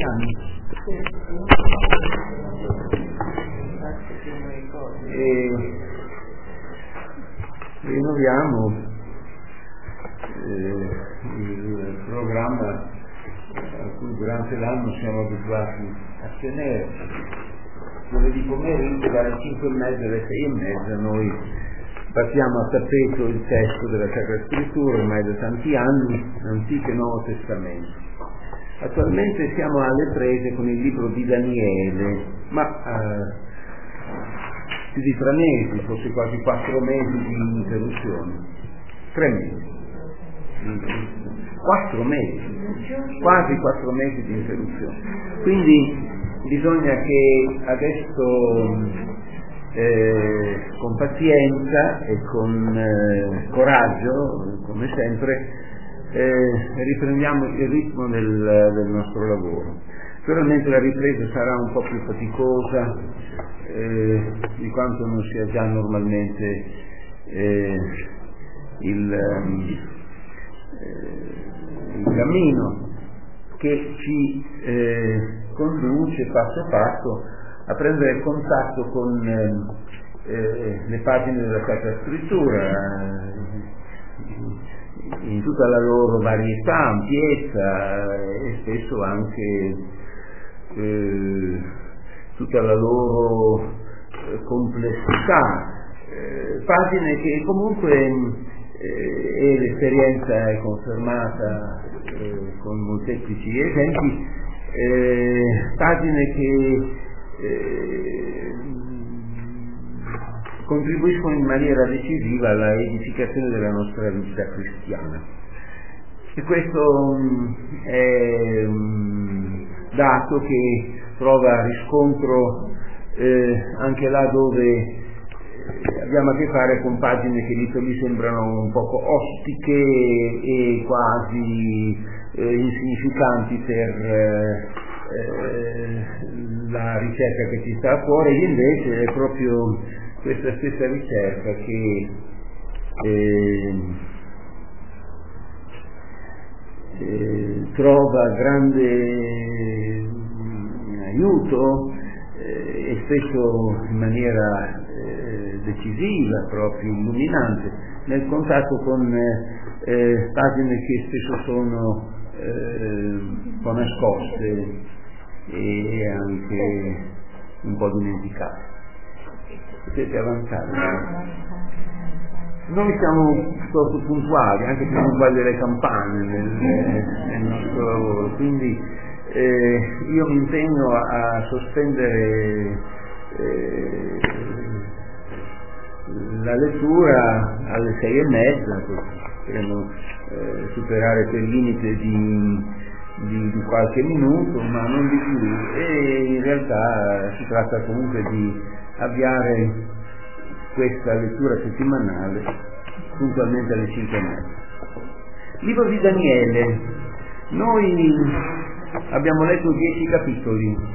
cristiani. E rinnoviamo il programma a cui durante l'anno siamo abituati a tenere. Giovedì pomeriggio dalle 5:30 alle 6:30 noi partiamo a tappeto il testo della Sacra Scrittura ormai da tanti anni, Antico e Nuovo Testamento. Attualmente siamo alle prese con il libro di Daniele, ma più di 3 mesi, forse quasi 4 mesi di interruzione. 3 mesi. 4 mesi, quasi 4 mesi di interruzione. Quindi bisogna che adesso con pazienza e con coraggio, come sempre, riprendiamo il ritmo del nostro lavoro. Naturalmente la ripresa sarà un po' più faticosa di quanto non sia già normalmente il cammino che ci conduce passo passo a prendere contatto con le pagine della Sacra Scrittura in tutta la loro varietà, ampiezza e spesso anche tutta la loro complessità, pagine che comunque e l'esperienza è confermata con molteplici esempi, pagine che contribuiscono in maniera decisiva alla edificazione della nostra vita cristiana. E questo è un dato che trova riscontro anche là dove abbiamo a che fare con pagine che lì sembrano un poco ostiche e quasi insignificanti per la ricerca che ci sta a cuore, e invece è proprio questa stessa ricerca che trova grande aiuto e spesso in maniera decisiva, proprio illuminante, nel contatto con pagine che spesso sono un po' nascoste e anche un po' dimenticate. Potete avanzare. Noi siamo piuttosto puntuali, anche più puntuali delle campane nel nostro lavoro, quindi io mi impegno a sospendere la lettura alle 6:30, potremmo superare quel limite di qualche minuto, ma non di più, e in realtà si tratta comunque di avviare questa lettura settimanale puntualmente alle 5:30. Libro di Daniele. Noi abbiamo letto 10 capitoli.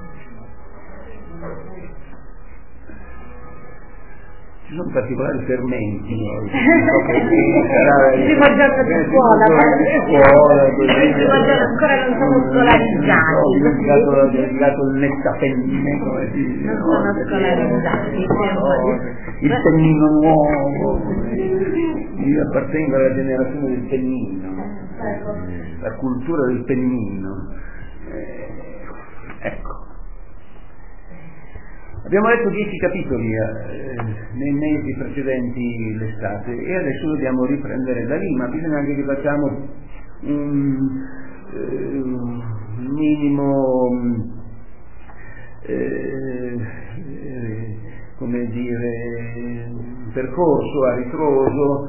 Ci sono particolari fermenti, il primo giorno di scuola, ancora non sono scolarizzati. Ho dedicato il nettapenne, come si dice. Non sono scolarizzati. Il pennino nuovo. Io appartengo alla generazione del pennino, la cultura del pennino. Ecco. Abbiamo letto 10 capitoli nei mesi precedenti l'estate e adesso dobbiamo riprendere da lì, ma bisogna anche che facciamo un minimo come dire, percorso a ritroso.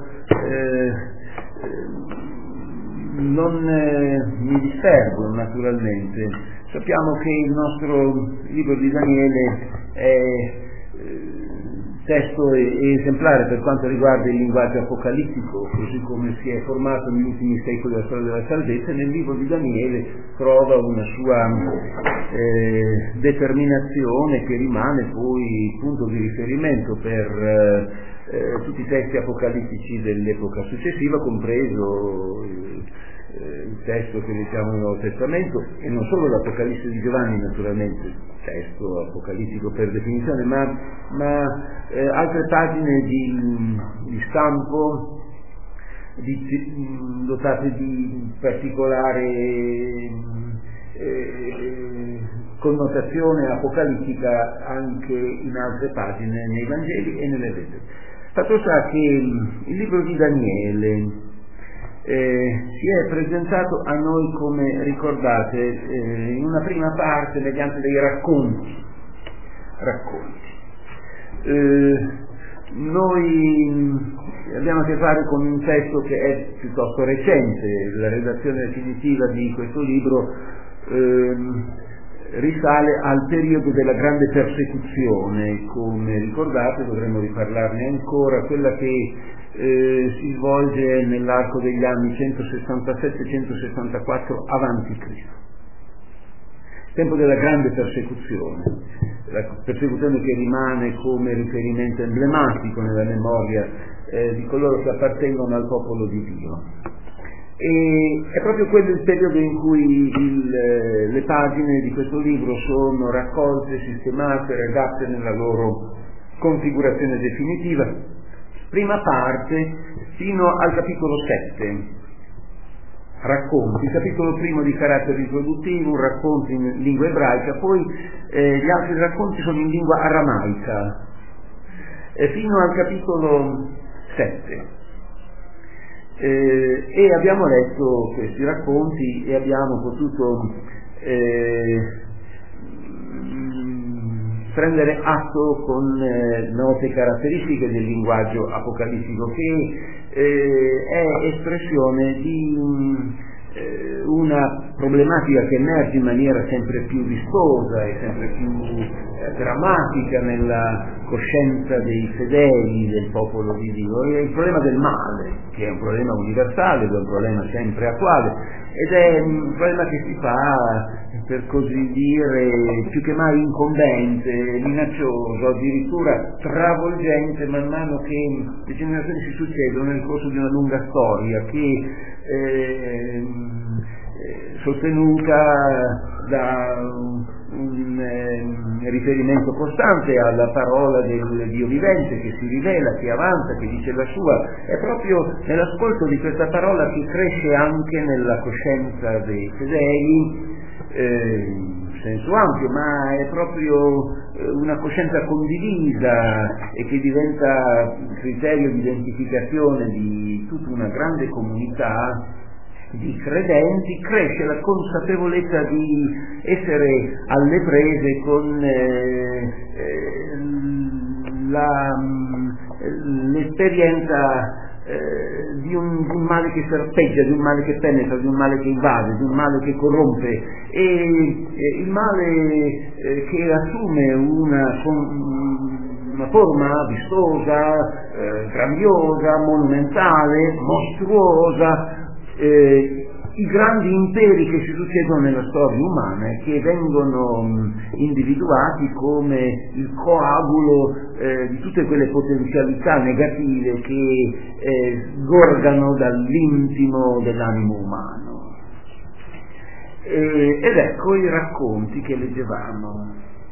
Non mi disperdo naturalmente. Sappiamo che il nostro libro di Daniele è testo esemplare per quanto riguarda il linguaggio apocalittico, così come si è formato negli ultimi secoli la storia della salvezza. Nel libro di Daniele trova una sua determinazione che rimane poi punto di riferimento per tutti i testi apocalittici dell'epoca successiva, compreso il testo che leggiamo nel Nuovo Testamento, e non solo l'Apocalisse di Giovanni, naturalmente, testo apocalittico per definizione, ma altre pagine di stampo dotate di particolare connotazione apocalittica anche in altre pagine nei Vangeli e nelle lettere. Fatto sta che il libro di Daniele si è presentato a noi, come ricordate, in una prima parte mediante dei racconti. Noi abbiamo a che fare con un testo che è piuttosto recente. La redazione definitiva di questo libro risale al periodo della grande persecuzione, come ricordate, dovremmo riparlarne ancora, quella che si svolge nell'arco degli anni 167-164 avanti Cristo. Tempo della grande persecuzione, la persecuzione che rimane come riferimento emblematico nella memoria di coloro che appartengono al popolo di Dio. E è proprio quello il periodo in cui le pagine di questo libro sono raccolte, sistemate, redatte nella loro configurazione definitiva. Prima parte fino al capitolo 7, racconti, il capitolo primo di carattere introduttivo, un racconto in lingua ebraica, poi gli altri racconti sono in lingua aramaica, fino al capitolo 7. E abbiamo letto questi racconti e abbiamo potuto prendere atto con note caratteristiche del linguaggio apocalittico, che è espressione di una problematica che emerge in maniera sempre più vistosa e sempre più drammatica nella coscienza dei fedeli del popolo di Dio. È il problema del male, che è un problema universale, è un problema sempre attuale, ed è un problema che si fa, per così dire, più che mai incombente, minaccioso, addirittura travolgente man mano che le generazioni si succedono nel corso di una lunga storia che sostenuta da un riferimento costante alla parola del Dio vivente che si rivela, che avanza, che dice la sua. È proprio nell'ascolto di questa parola che cresce anche nella coscienza dei fedeli, in senso ampio, ma è proprio una coscienza condivisa e che diventa criterio di identificazione di tutta una grande comunità di credenti. Cresce la consapevolezza di essere alle prese con l'esperienza di un male che serpeggia, di un male che penetra, di un male che invade, di un male che corrompe, e il male che assume una forma vistosa, grandiosa, monumentale, mostruosa, i grandi imperi che si succedono nella storia umana e che vengono individuati come il coagulo di tutte quelle potenzialità negative che sgorgano dall'intimo dell'animo umano. Ed ecco i racconti che leggevamo.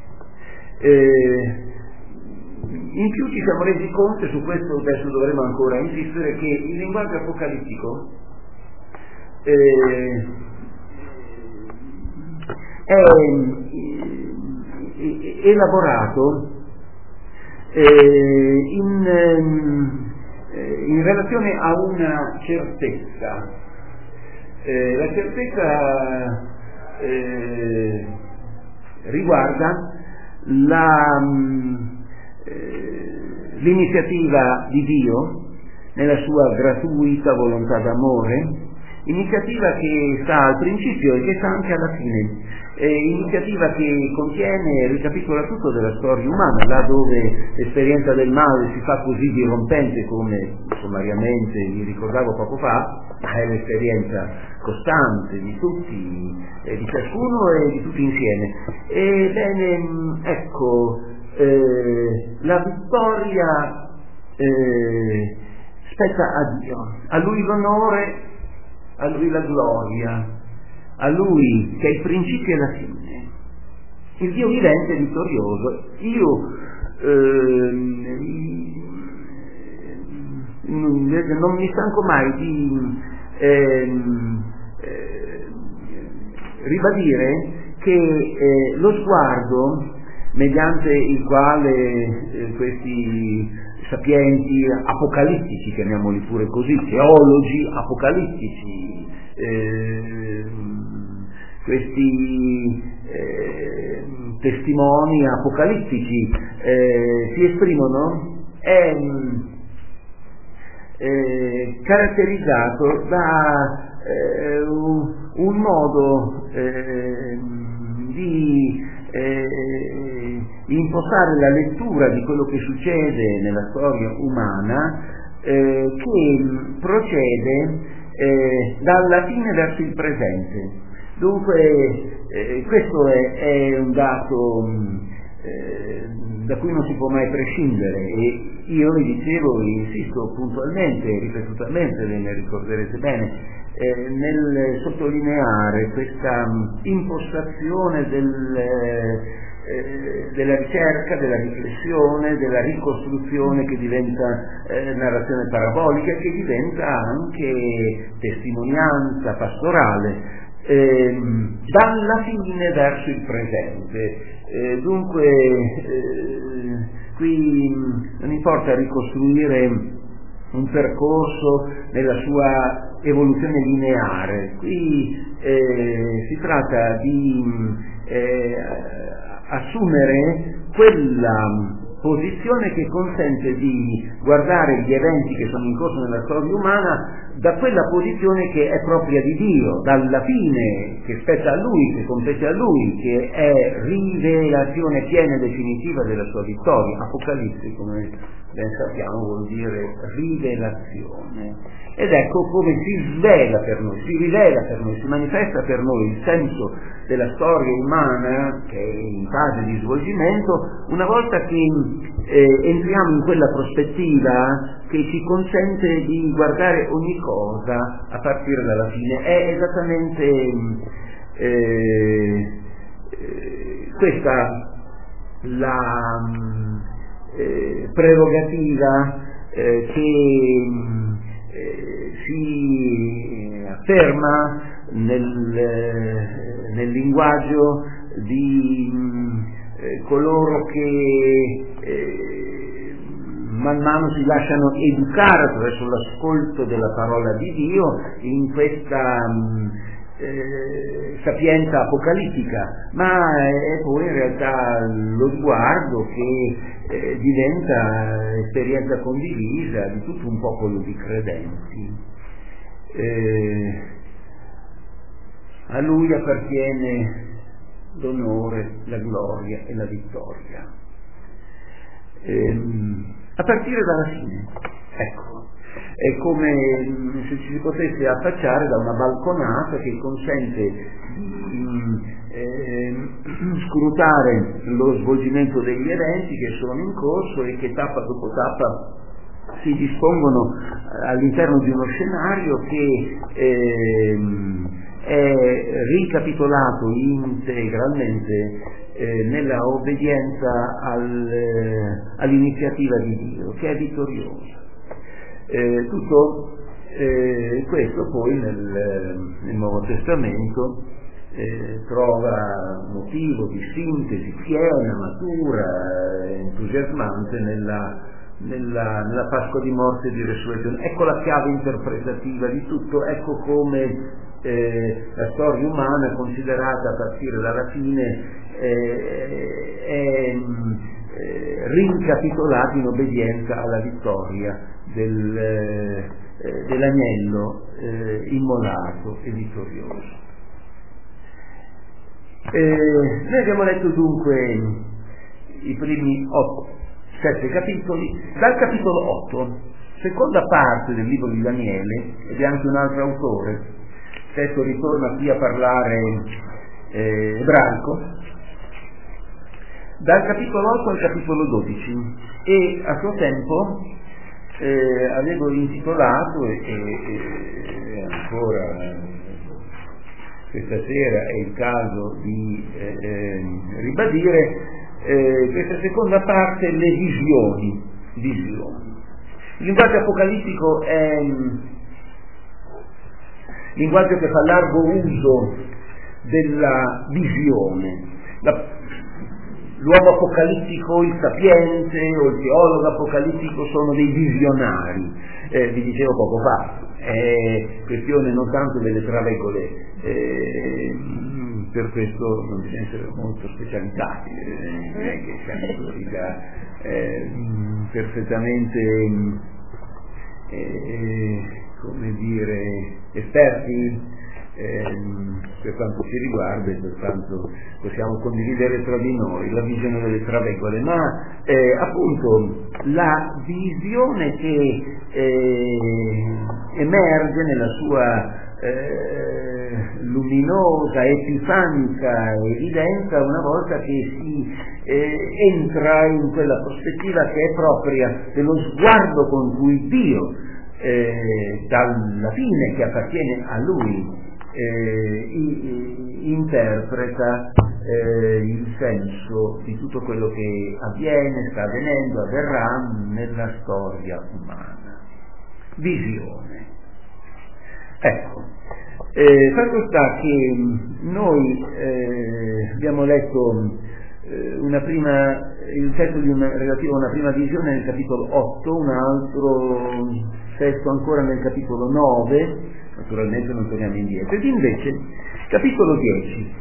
In più ci siamo resi conto, e su questo adesso dovremo ancora insistere, che il linguaggio apocalittico è elaborato in relazione a una certezza. La certezza riguarda l'iniziativa di Dio nella sua gratuita volontà d'amore, iniziativa che sta al principio e che sta anche alla fine, iniziativa che contiene e ricapitola tutto della storia umana, là dove l'esperienza del male si fa così dirompente, come sommariamente vi ricordavo poco fa, ma è l'esperienza costante di tutti, di ciascuno e di tutti insieme. Ebbene, ecco, la vittoria spetta a Dio, a Lui l'onore a Lui la gloria, a Lui che è il principio e la fine, il Dio vivente e vittorioso. Io non mi stanco mai di ribadire che lo sguardo mediante il quale questi sapienti apocalittici, chiamiamoli pure così, teologi apocalittici, questi testimoni apocalittici si esprimono, è caratterizzato da un modo di impostare la lettura di quello che succede nella storia umana, che procede dalla fine verso il presente. Dunque questo è un dato da cui non si può mai prescindere, e io vi dicevo, insisto puntualmente e ripetutamente, ve ne ricorderete bene, nel sottolineare questa impostazione della ricerca, della riflessione, della ricostruzione, che diventa narrazione parabolica, che diventa anche testimonianza pastorale, dalla fine verso il presente. Dunque qui non importa ricostruire un percorso nella sua evoluzione lineare, qui si tratta di assumere quella posizione che consente di guardare gli eventi che sono in corso nella storia umana da quella posizione che è propria di Dio, dalla fine che spetta a Lui, che compete a Lui, che è rivelazione piena e definitiva della sua vittoria. Apocalisse, come ben sappiamo, vuol dire rivelazione. Ed ecco come si svela per noi, si rivela per noi, si manifesta per noi il senso della storia umana, che è in fase di svolgimento, una volta che entriamo in quella prospettiva che ci consente di guardare ogni cosa a partire dalla fine. È esattamente questa la prerogativa che si afferma nel linguaggio di coloro che man mano si lasciano educare attraverso l'ascolto della parola di Dio in questa sapienza apocalittica, ma è poi in realtà lo sguardo che diventa esperienza condivisa di tutto un popolo di credenti. A Lui appartiene l'onore, la gloria e la vittoria, a partire dalla fine. Ecco, è come se ci si potesse affacciare da una balconata che consente di scrutare lo svolgimento degli eventi che sono in corso e che tappa dopo tappa si dispongono all'interno di uno scenario che è ricapitolato integralmente nella obbedienza all'iniziativa di Dio, che è vittoriosa. Tutto questo poi nel Nuovo Testamento trova motivo di sintesi piena, matura, entusiasmante nella Pasqua di morte e di resurrezione. Ecco la chiave interpretativa di tutto, ecco come la storia umana, considerata a partire dalla fine, è ricapitolata in obbedienza alla vittoria dell'agnello immolato e vittorioso. Noi abbiamo letto dunque i primi 7 capitoli. Dal capitolo 8, seconda parte del libro di Daniele, ed è anche un altro autore, il testo ritorna qui a parlare ebraico, dal capitolo 8 al capitolo 12, e a suo tempo avevo intitolato, ancora questa sera è il caso di ribadire, questa seconda parte, le visioni. Il linguaggio apocalittico è linguaggio che fa largo uso della visione. L'uomo apocalittico, il sapiente o il teologo apocalittico sono dei visionari, vi dicevo poco fa, è questione non tanto delle traveggole, per questo non bisogna essere molto specializzati, non è che siamo così da perfettamente come dire esperti per quanto ci riguarda, e pertanto possiamo condividere tra di noi la visione delle traveggole, ma appunto la visione che emerge nella sua luminosa, epifanica evidenza una volta che si entra in quella prospettiva che è propria dello sguardo con cui Dio dalla fine che appartiene a Lui interpreta il senso di tutto quello che avviene, sta avvenendo, avverrà nella storia umana. Visione. Ecco, fatto sta che noi abbiamo letto il testo relativo a una prima visione nel capitolo 8, un altro testo ancora nel capitolo 9, naturalmente non torniamo indietro, ed invece capitolo 10.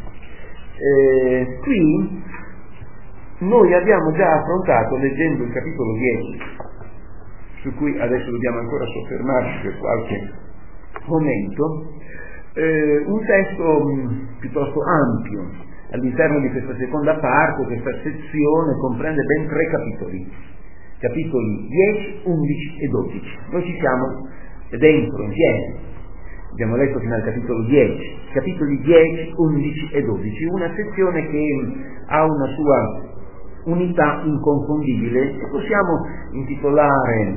Qui noi abbiamo già affrontato, leggendo il capitolo 10, su cui adesso dobbiamo ancora soffermarci per qualche momento, un testo piuttosto ampio. All'interno di questa seconda parte, questa sezione comprende ben 3 capitoli 10, 11 e 12. Noi ci siamo dentro insieme, abbiamo letto fino al capitolo 10, capitoli 10, 11 e 12, una sezione che ha una sua unità inconfondibile, e possiamo intitolare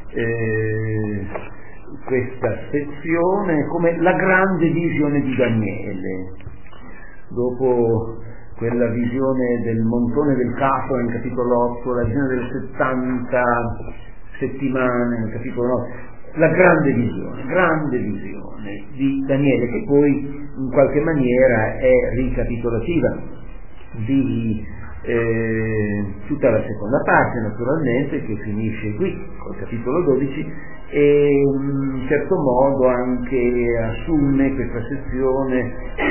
questa sezione come la grande visione di Daniele. Dopo quella visione del montone del capo nel capitolo 8, la visione delle 70 settimane nel capitolo 9, la grande visione di Daniele, che poi in qualche maniera è ricapitolativa di tutta la seconda parte, naturalmente, che finisce qui col capitolo 12, e in certo modo anche assume questa sezione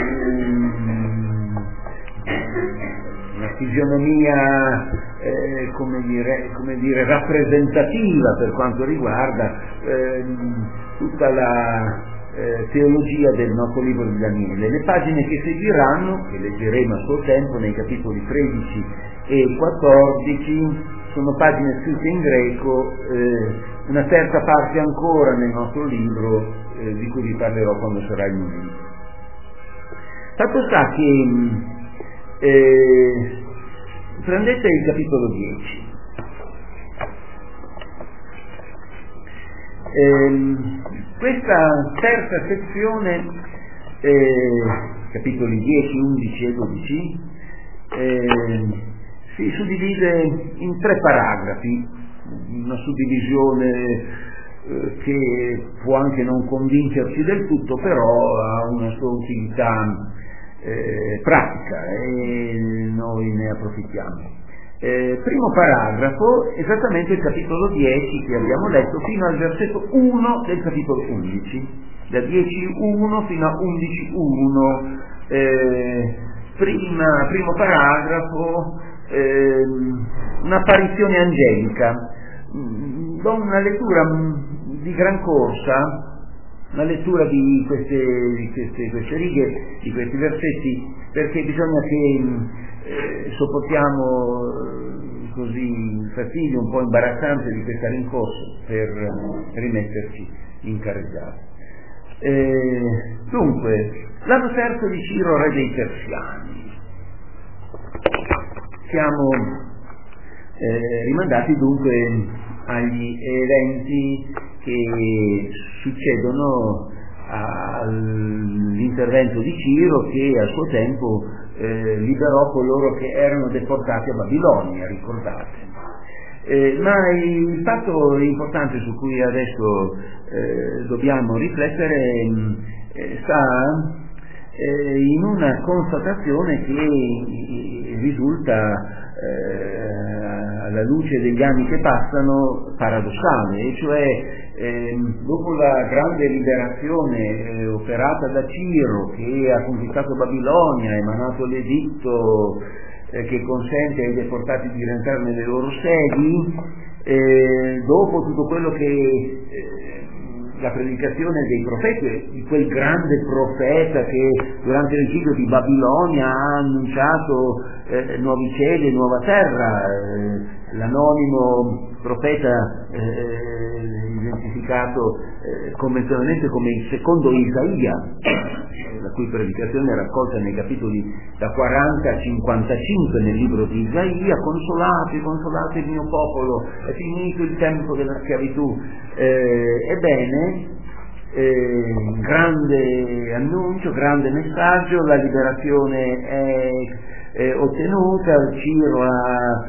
una fisionomia come dire rappresentativa per quanto riguarda tutta la teologia del nostro libro di Daniele. Le pagine che seguiranno, che leggeremo a suo tempo nei capitoli 13 e 14, sono pagine scritte in greco, una terza parte ancora nel nostro libro, di cui vi parlerò quando sarà il momento. Fatto sta che prendete il capitolo 10. Questa terza sezione, capitoli 10, 11 e 12, si suddivide in 3 paragrafi, una suddivisione che può anche non convincerci del tutto, però ha una sua utilità pratica e noi ne approfittiamo. Primo paragrafo, esattamente il capitolo 10 che abbiamo letto fino al versetto 1 del capitolo 11, da 10.1 fino a 11.1, primo paragrafo, un'apparizione angelica. Do una lettura di gran corsa, una lettura di queste righe, di questi versetti, perché bisogna che sopportiamo così il fastidio un po' imbarazzante di questa rincorsa per rimetterci in carreggiata. Dunque, l'anno terzo di Ciro, re dei Persiani. Siamo rimandati dunque agli eventi che succedono all'intervento di Ciro, che a suo tempo liberò coloro che erano deportati a Babilonia, ricordate. Ma il fatto importante su cui adesso dobbiamo riflettere sta in una constatazione che risulta alla luce degli anni che passano paradossale, e cioè dopo la grande liberazione operata da Ciro, che ha conquistato Babilonia, ha emanato l'editto che consente ai deportati di rientrare nelle loro sedi, dopo tutto quello che la predicazione dei profeti, di quel grande profeta che durante l'esilio di Babilonia ha annunciato nuovi cieli e nuova terra, l'anonimo profeta identificato convenzionalmente come il secondo Isaia, la cui predicazione è raccolta nei capitoli da 40 a 55 nel libro di Isaia: consolate, consolate il mio popolo, è finito il tempo della schiavitù. Ebbene, grande annuncio, grande messaggio, la liberazione è ottenuta, Ciro ha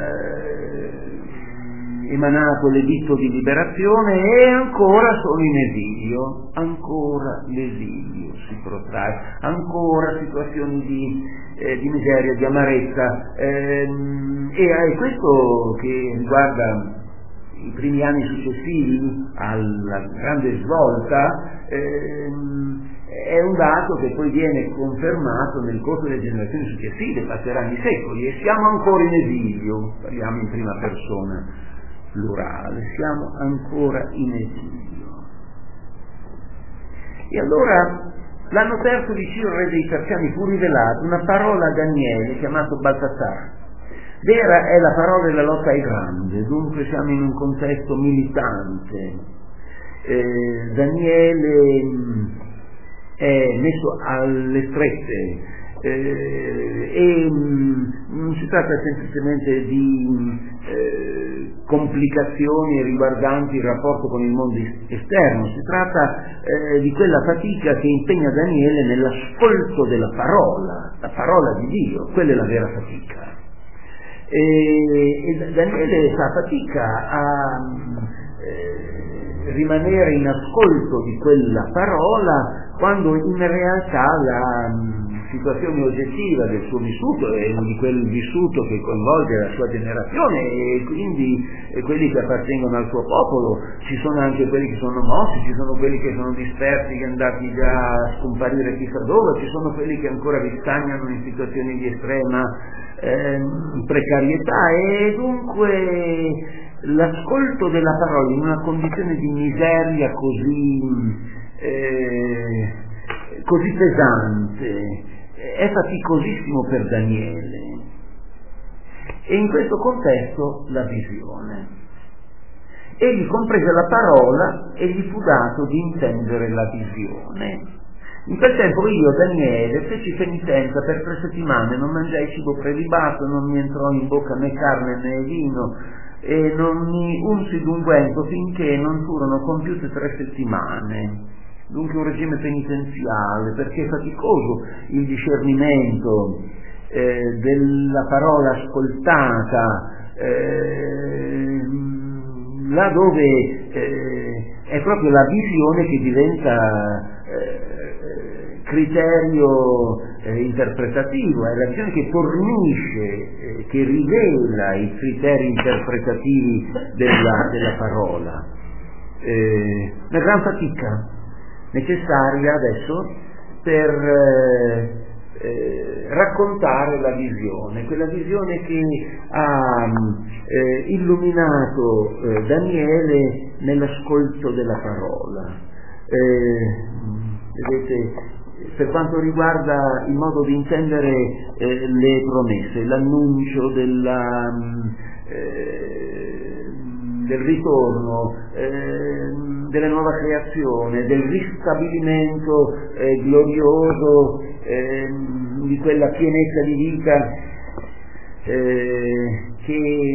emanato l'editto di liberazione e ancora sono in esilio, ancora l'esilio si protrae, ancora situazioni di miseria, di amarezza, e è questo che riguarda i primi anni successivi alla grande svolta. È un dato che poi viene confermato nel corso delle generazioni successive, passeranno i secoli e siamo ancora in esilio, parliamo in prima persona plurale, siamo ancora in esilio. E allora l'anno terzo di Ciro, re dei Persiani, fu rivelata una parola a Daniele chiamato Baltasar. Vera è la parola della lotta ai grandi, dunque siamo in un contesto militante. Daniele è messo alle strette e non si tratta semplicemente di complicazioni riguardanti il rapporto con il mondo esterno, si tratta di quella fatica che impegna Daniele nell'ascolto della parola, la parola di Dio, quella è la vera fatica. E Daniele fa fatica a rimanere in ascolto di quella parola quando in realtà la situazione oggettiva del suo vissuto è di quel vissuto che coinvolge la sua generazione e quindi quelli che appartengono al suo popolo. Ci sono anche quelli che sono mossi, ci sono quelli che sono dispersi, che andati già a scomparire chissà dove, ci sono quelli che ancora ristagnano in situazioni di estrema precarietà, e dunque l'ascolto della parola in una condizione di miseria così pesante è faticosissimo per Daniele. E in questo contesto la visione. Egli comprese la parola e gli fu dato di intendere la visione. In quel tempo io, Daniele, feci penitenza per 3 settimane, non mangiai cibo prelibato, non mi entrò in bocca né carne né vino, e non mi unsi d'unguento finché non furono compiute 3 settimane. Dunque un regime penitenziale, perché è faticoso il discernimento della parola ascoltata, là dove è proprio la visione che diventa criterio interpretativo, è la visione che fornisce, che rivela i criteri interpretativi della parola. Una gran fatica necessaria adesso per raccontare la visione, quella visione che ha illuminato Daniele nell'ascolto della parola. Vedete, per quanto riguarda il modo di intendere le promesse, l'annuncio del ritorno, della nuova creazione, del ristabilimento glorioso di quella pienezza di vita che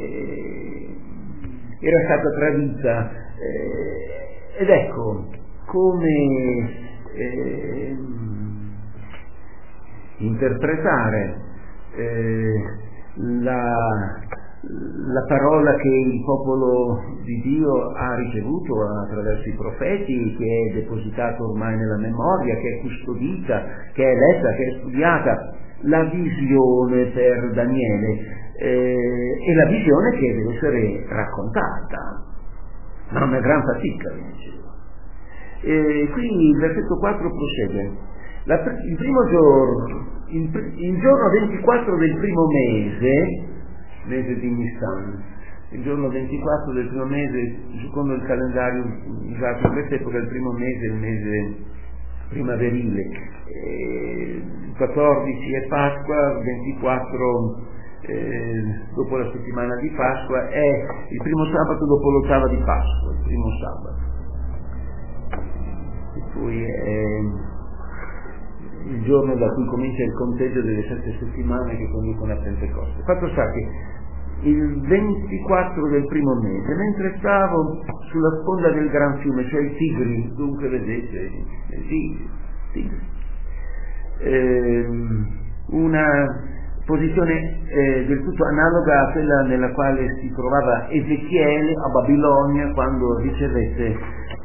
era stata tradita. Ed ecco, come interpretare la parola che il popolo di Dio ha ricevuto attraverso i profeti, che è depositata ormai nella memoria, che è custodita, che è letta, che è studiata, la visione per Daniele e la visione che deve essere raccontata, ma una gran fatica, qui il versetto 4 prosegue. Il primo giorno, il giorno 24 del primo mese di Nissan, il giorno 24 del primo mese, secondo il calendario usato in quest'epoca, il primo mese è il mese primaverile, 14 è Pasqua, 24 dopo la settimana di Pasqua è il primo sabato dopo l'ottava di Pasqua, il primo sabato, e poi è il giorno da cui comincia il conteggio delle 7 settimane che conducono a Pentecoste. Fatto sta che il 24 del primo mese, mentre stavo sulla sponda del gran fiume, cioè il Tigri, dunque vedete, Tigri, una posizione del tutto analoga a quella nella quale si trovava Ezechiele a Babilonia quando ricevette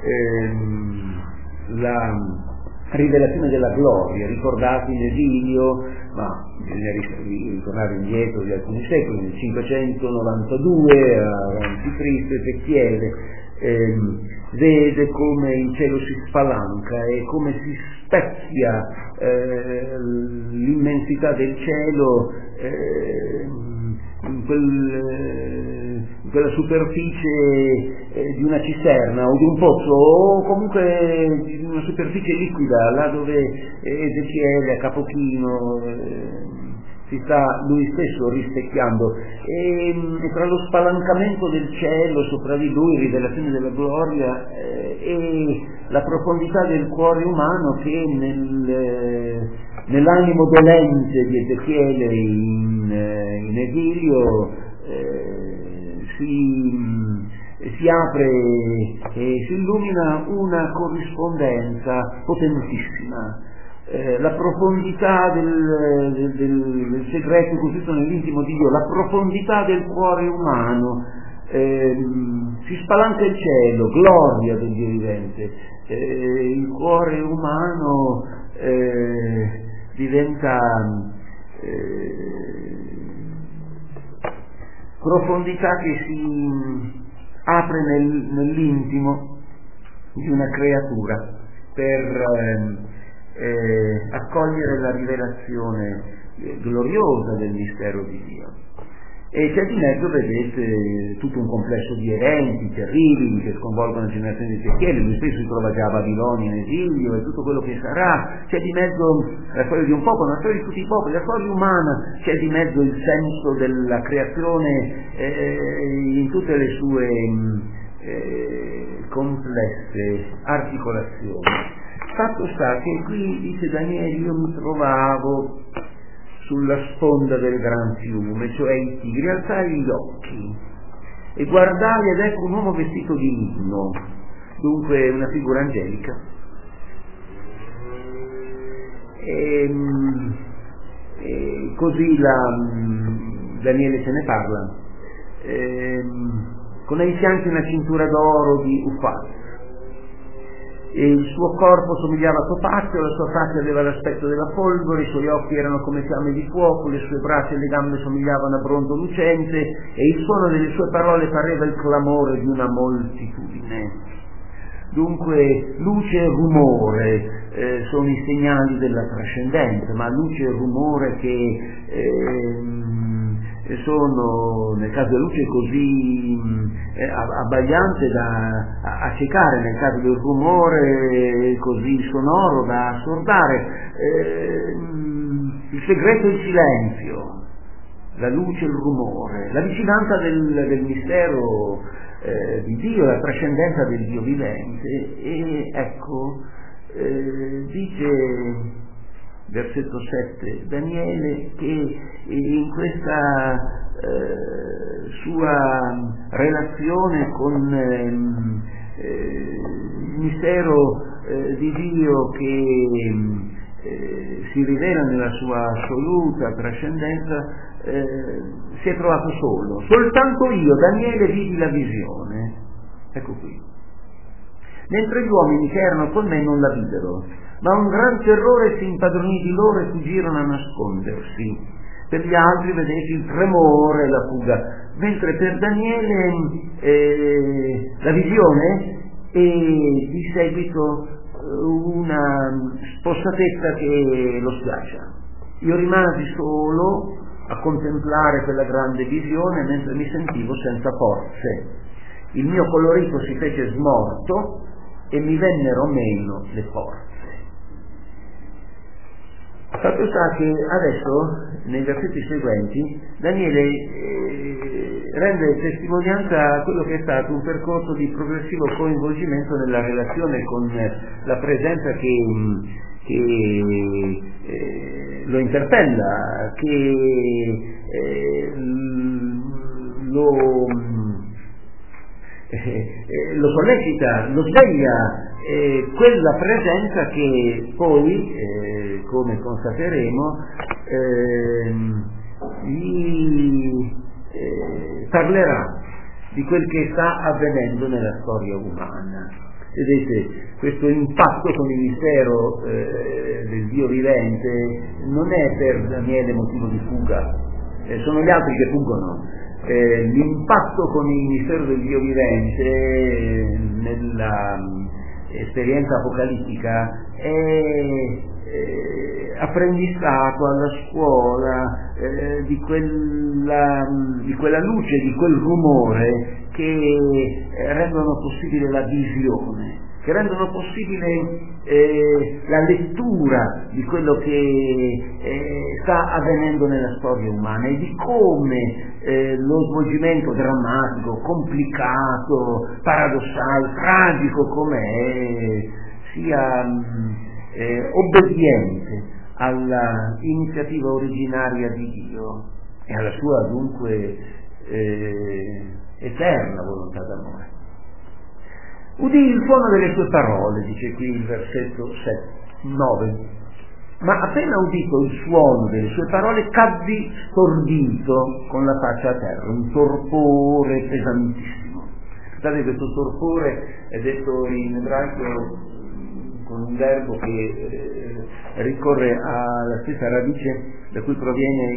la rivelazione della gloria, ricordati in esilio, ma bisogna ritornare indietro di alcuni secoli, nel 592 a.C. Ezechiele vede come il cielo si spalanca e come si specchia l'immensità del cielo in quella superficie di una cisterna o di un pozzo, o comunque di una superficie liquida, là dove Ezechiele a capo chino si sta lui stesso rispecchiando, e tra lo spalancamento del cielo sopra di lui, rivelazione della gloria, e la profondità del cuore umano che nell'animo dolente di Ezechiele in esilio si apre e si illumina una corrispondenza potentissima. La profondità del segreto cosito nell'intimo di Dio, la profondità del cuore umano, si spalanca il cielo, gloria del Dio vivente, il cuore umano diventa profondità che si apre nell'intimo di una creatura per accogliere la rivelazione gloriosa del mistero di Dio. E c'è di mezzo, vedete, tutto un complesso di eventi terribili che sconvolgono la generazione di Ezechiele. Lui stesso si trova già a Babilonia in esilio e tutto quello che sarà. C'è di mezzo la storia di un popolo, la storia di tutti i popoli, la storia umana. C'è di mezzo il senso della creazione in tutte le sue complesse articolazioni. Fatto sta che qui, dice Daniele, io mi trovavo sulla sponda del gran fiume, cioè il Tigri, alzai gli occhi e guardai ed ecco un uomo vestito di lino, dunque una figura angelica, e così Daniele se ne parla, con ai fianchi una cintura d'oro di Ufaz. E il suo corpo somigliava a topazio, la sua faccia aveva l'aspetto della polvere, i suoi occhi erano come fiamme di fuoco, le sue braccia e le gambe somigliavano a bronzo lucente e il suono delle sue parole pareva il clamore di una moltitudine. Dunque luce e rumore sono i segnali della trascendenza, ma luce e rumore che sono, nel caso della luce, così abbagliante da accecare, nel caso del rumore così sonoro da assordare. Il segreto è il silenzio, la luce e il rumore, la vicinanza del mistero di Dio, la trascendenza del Dio vivente. E ecco, dice versetto 7 Daniele che in questa sua relazione con il mistero di Dio che si rivela nella sua assoluta trascendenza, si è trovato solo. Soltanto io, Daniele, vidi la visione. Ecco qui. Mentre gli uomini che erano con me non la videro, ma un gran terrore si impadronì di loro e fuggirono a nascondersi. Per gli altri vedete il tremore e la fuga, mentre per Daniele la visione e di seguito una spossatezza che lo schiaccia. Io rimasi solo a contemplare quella grande visione mentre mi sentivo senza forze. Il mio colorito si fece smorto e mi vennero meno le forze. Fatto sta che adesso, nei versetti seguenti, Daniele rende testimonianza a quello che è stato un percorso di progressivo coinvolgimento nella relazione con la presenza che lo interpella, che lo sollecita, lo sveglia, quella presenza che poi, come constateremo, gli parlerà di quel che sta avvenendo nella storia umana. Vedete, questo impatto con il mistero del Dio vivente non è per Daniele motivo di fuga, sono gli altri che fuggono. L'impatto con il mistero del Dio vivente nella esperienza apocalittica è apprendistato alla scuola di quella luce, di quel rumore che rendono possibile la visione, che rendono possibile la lettura di quello che sta avvenendo nella storia umana e di come lo svolgimento drammatico, complicato, paradossale, tragico com'è, sia obbediente alla iniziativa originaria di Dio e alla sua dunque eterna volontà d'amore. Udì il suono delle sue parole, dice qui il versetto 9, ma appena udito il suono delle sue parole caddi stordito con la faccia a terra, un torpore pesantissimo. Guardate, questo torpore è detto in ebraico con un verbo che ricorre alla stessa radice da cui proviene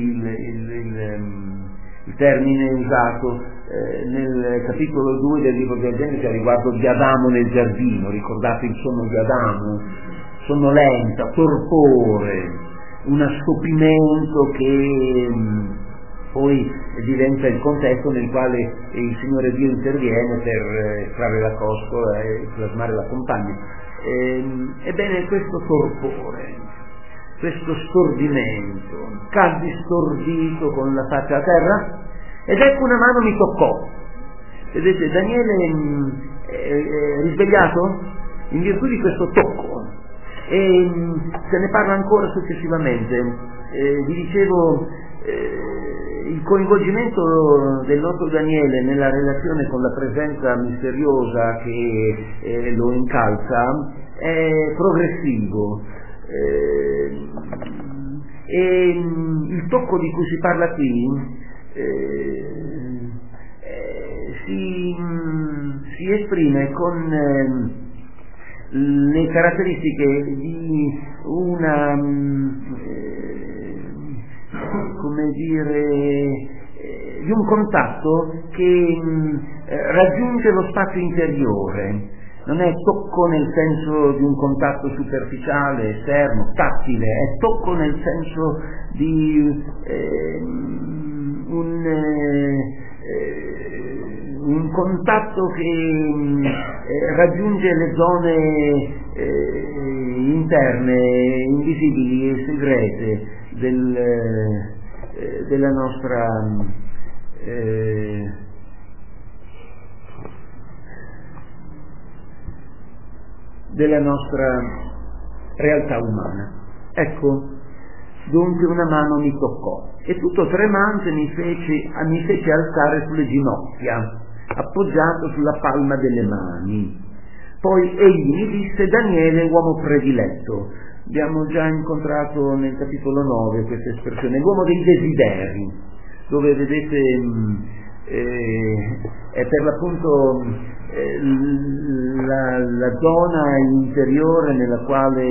il termine usato nel capitolo 2 del libro del Genesi a riguardo di Adamo nel giardino. Ricordate il sonno di Adamo? Sonnolenta, torpore, un assopimento che poi diventa il contesto nel quale il Signore Dio interviene per estrarre la coscola e plasmare la compagna. Ebbene, questo torpore, questo stordimento, caddi stordito con la faccia a terra, ed ecco una mano mi toccò. Vedete, Daniele è risvegliato in virtù di questo tocco, e se ne parla ancora successivamente. Vi dicevo, il coinvolgimento del nostro Daniele nella relazione con la presenza misteriosa che lo incalza è progressivo, e il tocco di cui si parla qui si esprime con le caratteristiche di una come dire, di un contatto che raggiunge lo spazio interiore. Non è tocco nel senso di un contatto superficiale, esterno, tattile, è tocco nel senso di un contatto che raggiunge le zone interne, invisibili e segrete della nostra realtà umana. Ecco, dunque una mano mi toccò e tutto tremante mi fece alzare sulle ginocchia, appoggiato sulla palma delle mani. Poi egli mi disse: Daniele, uomo prediletto. Abbiamo già incontrato nel capitolo 9 questa espressione, l'uomo dei desideri, dove vedete è per l'appunto la zona interiore nella quale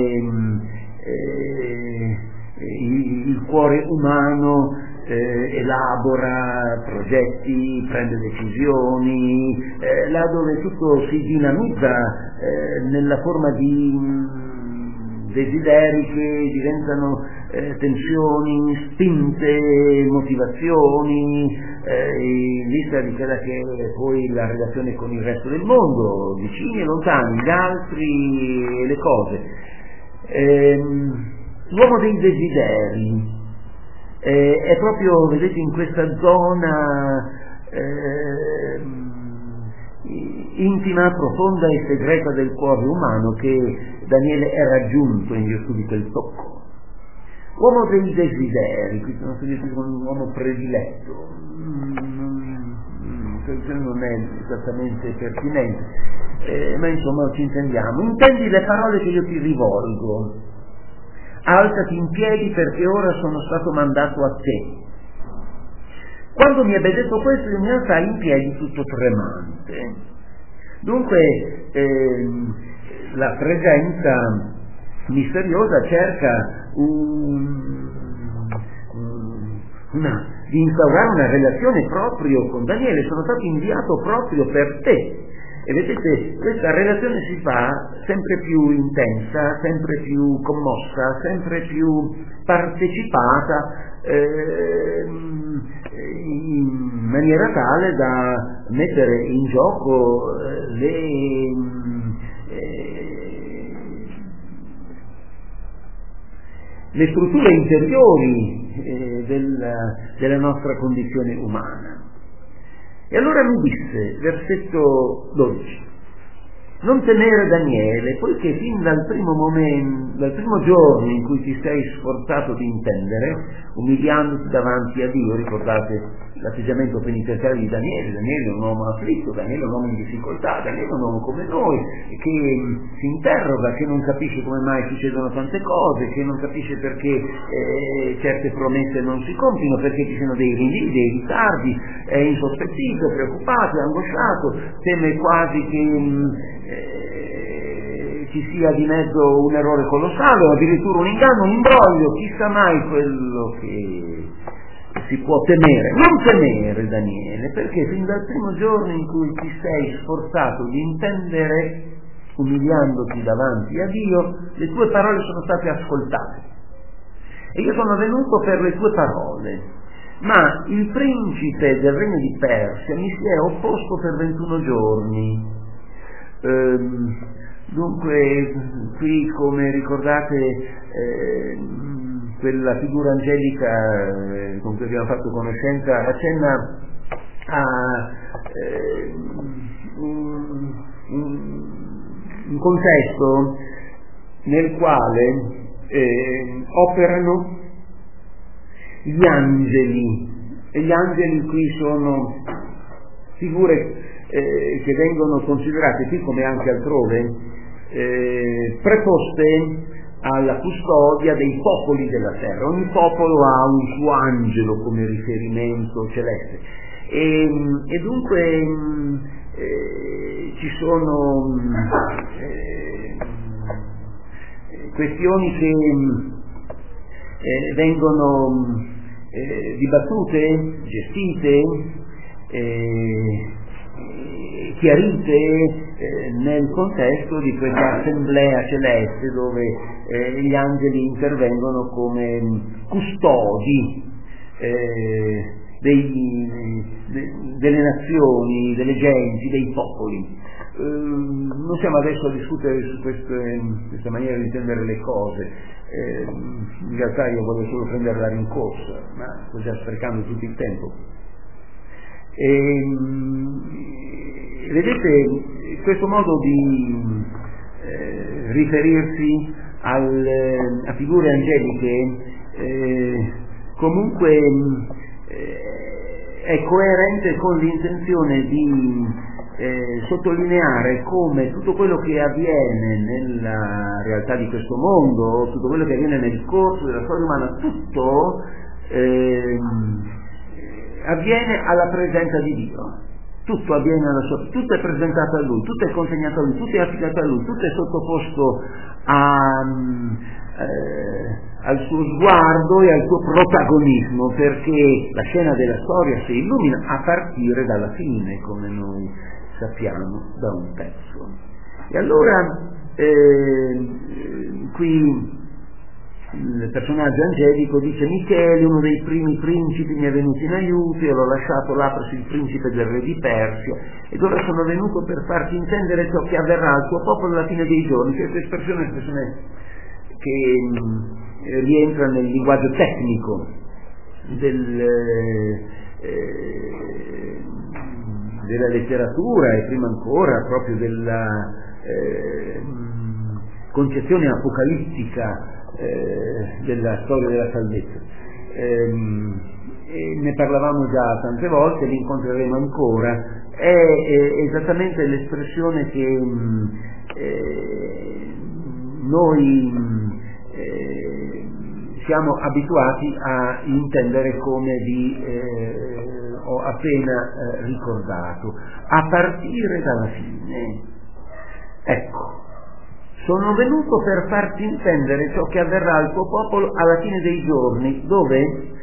il cuore umano elabora progetti, prende decisioni, là dove tutto si dinamizza nella forma di desideri che diventano tensioni, spinte, motivazioni, in vista di quella che è poi la relazione con il resto del mondo, vicini e lontani, gli altri e le cose. L'uomo dei desideri è proprio, vedete, in questa zona intima, profonda e segreta del cuore umano che Daniele è raggiunto in virtù di quel tocco. Uomo dei desideri, qui sono suggerito come un uomo prediletto, non è esattamente pertinente, ma insomma ci intendiamo. Intendi le parole che io ti rivolgo, alzati in piedi perché ora sono stato mandato a te. Quando mi ebbe detto questo, io mi alzai in piedi tutto tremante. Dunque la presenza misteriosa cerca di instaurare una relazione proprio con Daniele. Sono stato inviato proprio per te. E vedete, questa relazione si fa sempre più intensa, sempre più commossa, sempre più partecipata, in maniera tale da mettere in gioco le strutture interiori della nostra condizione umana. E allora mi disse, versetto 12, non temere Daniele, poiché fin dal primo giorno in cui ti sei sforzato di intendere, umiliandoti davanti a Dio, ricordate l'atteggiamento penitenziale di Daniele. Daniele è un uomo afflitto, Daniele è un uomo in difficoltà, Daniele è un uomo come noi, che si interroga, che non capisce come mai succedono tante cose, che non capisce perché certe promesse non si compiono, perché ci sono dei rinvii, dei ritardi, è insospettito, preoccupato, è angosciato, teme quasi che ci sia di mezzo un errore colossale o addirittura un inganno, un imbroglio, chissà mai quello che si può temere. Non temere Daniele, perché fin dal primo giorno in cui ti sei sforzato di intendere, umiliandoti davanti a Dio, le tue parole sono state ascoltate e io sono venuto per le tue parole. Ma il principe del regno di Persia mi si è opposto per 21 giorni. Dunque qui, come ricordate, quella figura angelica con cui abbiamo fatto conoscenza accenna a un contesto nel quale operano gli angeli, e gli angeli qui sono figure che vengono considerate qui come anche altrove preposte alla custodia dei popoli della terra. Ogni popolo ha un suo angelo come riferimento celeste e dunque ci sono questioni che vengono dibattute, gestite, chiarite nel contesto di questa assemblea celeste dove gli angeli intervengono come custodi delle nazioni, delle genti, dei popoli. Non siamo adesso a discutere su questa maniera di intendere le cose, in realtà io voglio solo prendere la rincorsa, ma sto già sprecando tutto il tempo. Vedete, questo modo di riferirsi a figure angeliche comunque è coerente con l'intenzione di sottolineare come tutto quello che avviene nella realtà di questo mondo, tutto quello che avviene nel corso della storia umana, tutto avviene alla presenza di Dio. Tutto avviene tutto è presentato a Lui, tutto è consegnato a Lui, tutto è affidato a Lui, tutto è sottoposto al suo sguardo e al suo protagonismo, perché la scena della storia si illumina a partire dalla fine, come noi sappiamo da un pezzo. E allora qui il personaggio angelico dice: Michele, uno dei primi principi, mi è venuto in aiuto, e l'ho lasciato là presso il principe del re di Persia, ed ora sono venuto per farti intendere ciò che avverrà al tuo popolo alla fine dei giorni. Questa espressione è un'espressione che rientra nel linguaggio tecnico della letteratura, e prima ancora proprio della concezione apocalittica della storia della salvezza. Ne parlavamo già tante volte, li incontreremo ancora. È esattamente l'espressione che noi siamo abituati a intendere come vi ho appena ricordato, a partire dalla fine. Ecco, sono venuto per farti intendere ciò che avverrà al tuo popolo alla fine dei giorni, dove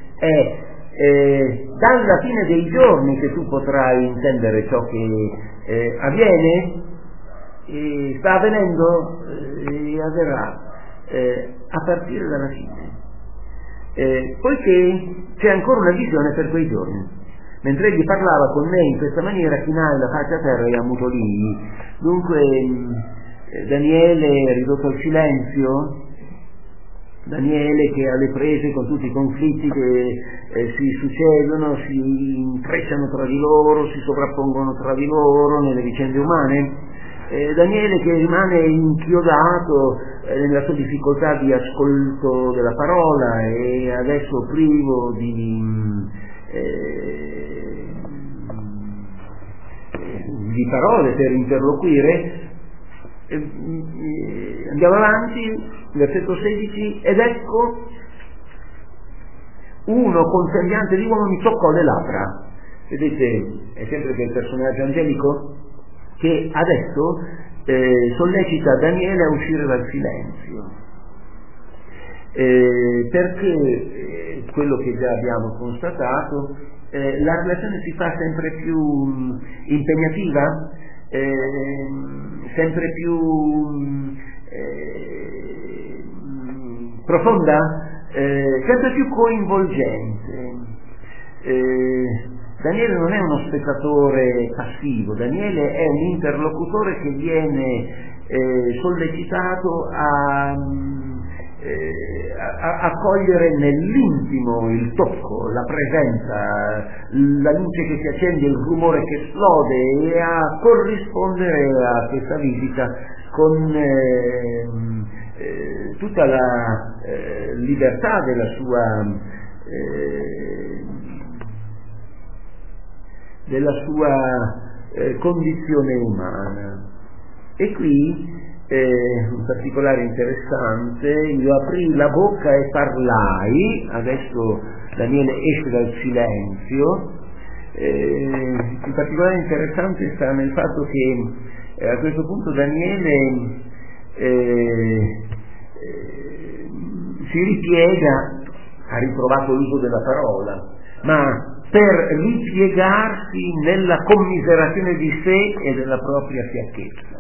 è dalla fine dei giorni che tu potrai intendere ciò che avviene, sta avvenendo e avverrà a partire dalla fine. Poiché c'è ancora una visione per quei giorni. Mentre egli parlava con me in questa maniera, chinai la faccia a terra e ammutolii. Dunque Daniele è ridotto al silenzio, Daniele che ha le prese con tutti i conflitti che si succedono, si intrecciano tra di loro, si sovrappongono tra di loro nelle vicende umane. Daniele che rimane inchiodato nella sua difficoltà di ascolto della parola, e adesso privo di parole per interloquire. Andiamo avanti, versetto 16: ed ecco uno con sembiante di uomo mi toccò le labbra. Vedete, è sempre quel personaggio angelico che adesso sollecita Daniele a uscire dal silenzio, perché quello che già abbiamo constatato, la relazione si fa sempre più impegnativa, sempre più profonda, sempre più coinvolgente. Daniele non è uno spettatore passivo, Daniele è un interlocutore che viene sollecitato a cogliere nell'intimo il tocco, la presenza, la luce che si accende, il rumore che esplode, e a corrispondere a questa visita con tutta la libertà della sua condizione umana. E qui un particolare interessante: io aprì la bocca e parlai. Adesso Daniele esce dal silenzio. Il particolare interessante sta nel fatto che a questo punto Daniele si ripiega, ha ritrovato l'uso della parola, ma per ripiegarsi nella commiserazione di sé e della propria fiacchezza,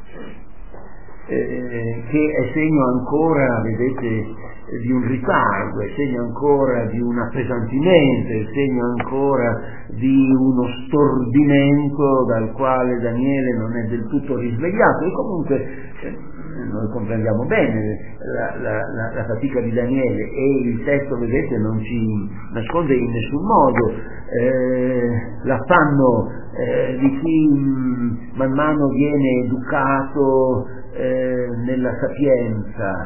che è segno ancora, vedete, di un ritardo, è segno ancora di un appesantimento, è segno ancora di uno stordimento dal quale Daniele non è del tutto risvegliato. E comunque noi comprendiamo bene la fatica di Daniele, e il testo, vedete, non ci nasconde in nessun modo l'affanno di chi man mano viene educato nella sapienza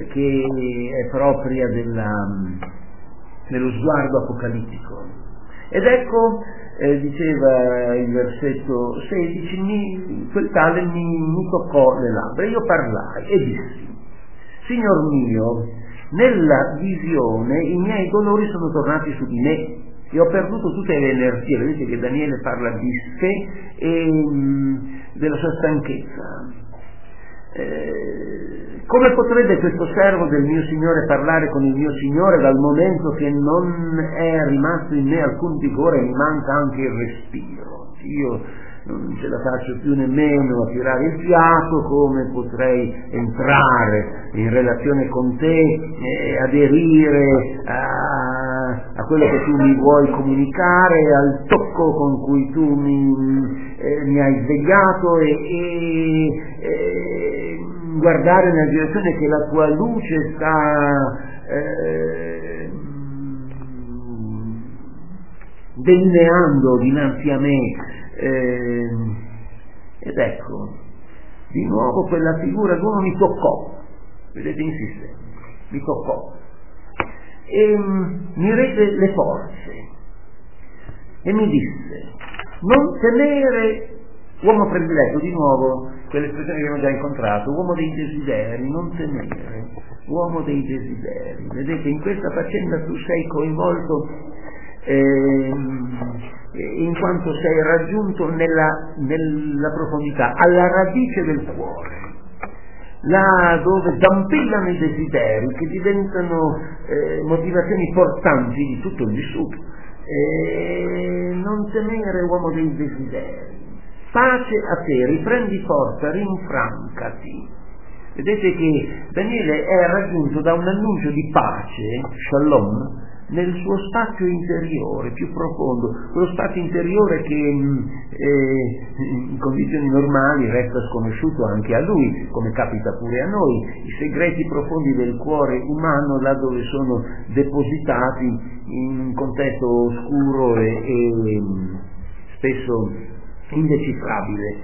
che è propria dello sguardo apocalittico. Ed ecco, diceva il versetto 16, quel tale mi toccò le labbra, io parlai e dissi: Signor mio, nella visione i miei dolori sono tornati su di me e ho perduto tutte le energie. Vedete che Daniele parla di sé e della sua stanchezza. Come potrebbe questo servo del mio Signore parlare con il mio Signore dal momento che non è rimasto in me alcun vigore e mi manca anche il respiro? Io non ce la faccio più nemmeno a tirare il fiato, come potrei entrare in relazione con te e aderire a quello che tu mi vuoi comunicare, al tocco con cui tu mi hai svegliato e guardare nella direzione che la tua luce sta delineando dinanzi a me. Ed ecco, di nuovo quella figura d'uomo mi toccò, vedete, insiste, mi toccò e mi rese le forze e mi disse: non temere, uomo prediletto, di nuovo quell'espressione che abbiamo già incontrato, uomo dei desideri, non temere, uomo dei desideri. Vedete, in questa faccenda tu sei coinvolto in quanto sei raggiunto nella profondità, alla radice del cuore, là dove zampillano i desideri che diventano motivazioni portanti di tutto il vissuto. Non temere, uomo dei desideri, pace a te, riprendi forza, rinfrancati. Vedete che Daniele è raggiunto da un annuncio di pace, shalom, nel suo spazio interiore più profondo, quello spazio interiore che in condizioni normali resta sconosciuto anche a lui, come capita pure a noi, i segreti profondi del cuore umano, là dove sono depositati in un contesto oscuro e spesso indecifrabile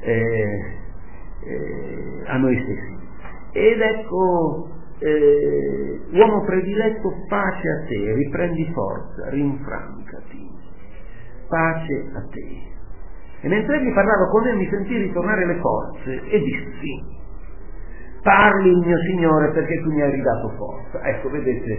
a noi stessi. Ed ecco, uomo prediletto, pace a te, riprendi forza, rinfrancati, pace a te. E mentre egli parlava con me mi sentii ritornare le forze e dissi: parli, il mio Signore, perché tu mi hai ridato forza. Ecco, vedete,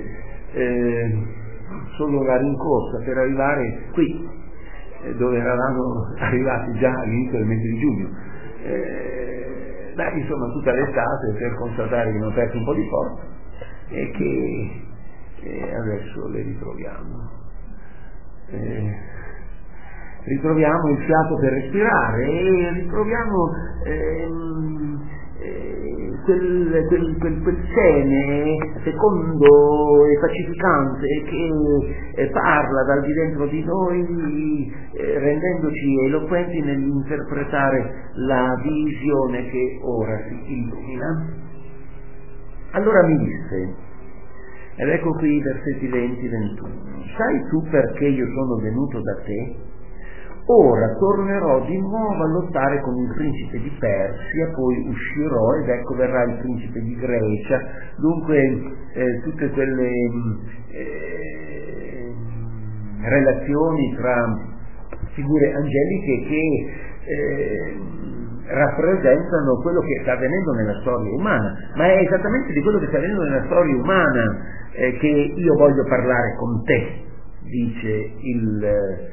solo la rincorsa per arrivare qui, dove eravamo arrivati già all'inizio del mese di giugno, insomma tutta l'estate, per constatare che abbiamo perso un po' di forza e che adesso le ritroviamo. Ritroviamo il fiato per respirare e ritroviamo quel seme fecondo e pacificante che parla dal di dentro di noi, rendendoci eloquenti nell'interpretare la visione che ora si illumina. Allora mi disse, ed ecco qui i versetti 20-21, sai tu perché io sono venuto da te? Ora tornerò di nuovo a lottare con il principe di Persia, poi uscirò ed ecco verrà il principe di Grecia. Dunque tutte quelle relazioni tra figure angeliche che rappresentano quello che sta avvenendo nella storia umana, ma è esattamente di quello che sta avvenendo nella storia umana che io voglio parlare con te, dice il